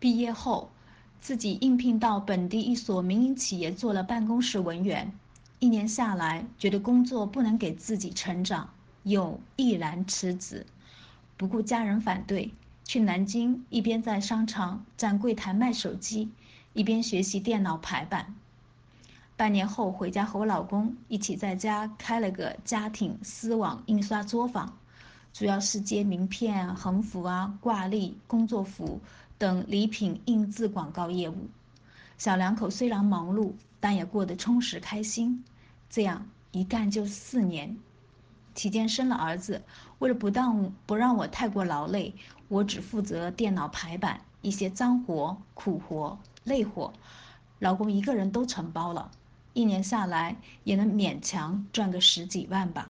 毕业后，自己应聘到本地一所民营企业做了办公室文员。1年下来，觉得工作不能给自己成长，又毅然辞职，不顾家人反对，去南京一边在商场站柜台卖手机，一边学习电脑排版。半年后回家和我老公一起在家开了个家庭丝网印刷作坊，主要是接名片、横幅挂历、工作服等礼品印制广告业务。小两口虽然忙碌，但也过得充实开心。这样一干就4年，期间生了儿子，为了不让我太过劳累，我只负责电脑排版，一些脏活、苦活、累活，老公一个人都承包了。1年下来，也能勉强赚个10几万吧。